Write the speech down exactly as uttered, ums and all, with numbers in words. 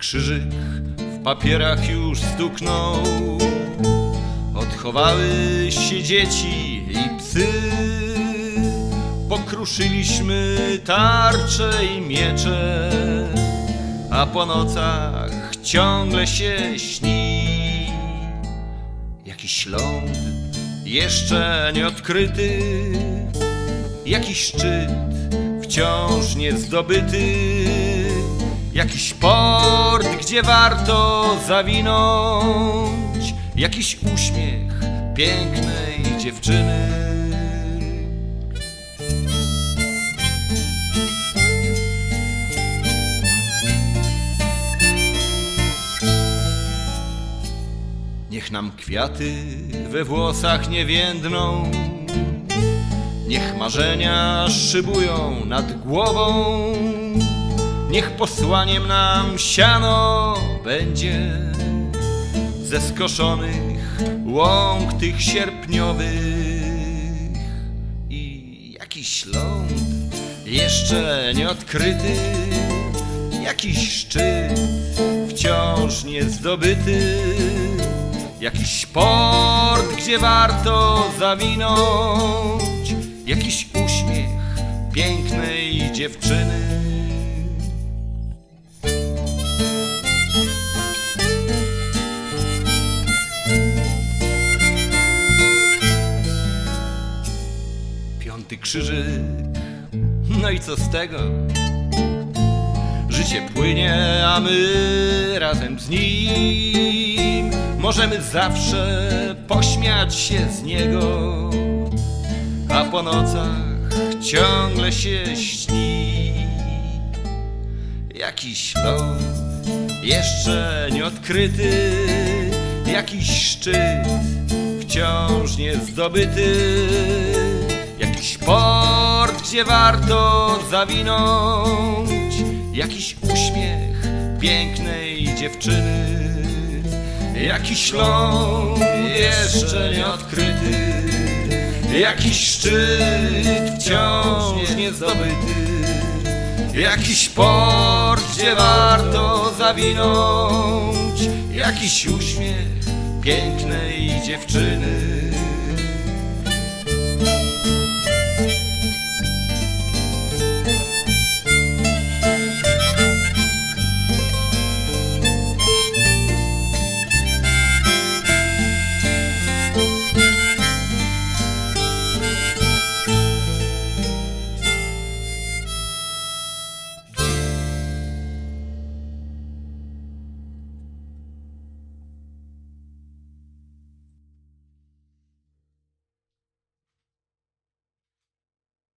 krzyżyk w papierach już stuknął. Odchowały się dzieci i psy. Pokruszyliśmy tarcze i miecze, a po nocach ciągle się śni jakiś ląd jeszcze nieodkryty, jakiś szczyt wciąż niezdobyty, jakiś port, gdzie warto zawinąć, jakiś uśmiech pięknej dziewczyny. Niech nam kwiaty we włosach nie więdną, niech marzenia szybują nad głową, niech posłaniem nam siano będzie ze skoszonych łąk tych sierpniowych. I jakiś ląd jeszcze nieodkryty, jakiś szczyt wciąż niezdobyty, jakiś port, gdzie warto zawinąć, jakiś uśmiech pięknej dziewczyny. Piąty krzyżyk, no i co z tego? Życie płynie, a my razem z nim. Możemy zawsze pośmiać się z niego, a po nocach ciągle się śni jakiś ląd jeszcze nieodkryty, jakiś szczyt wciąż niezdobyty, jakiś port, gdzie warto zawinąć, jakiś uśmiech pięknej dziewczyny. Jakiś ląd jeszcze nieodkryty, jakiś szczyt wciąż niezdobyty, jakiś port, gdzie warto zawinąć, jakiś uśmiech pięknej dziewczyny.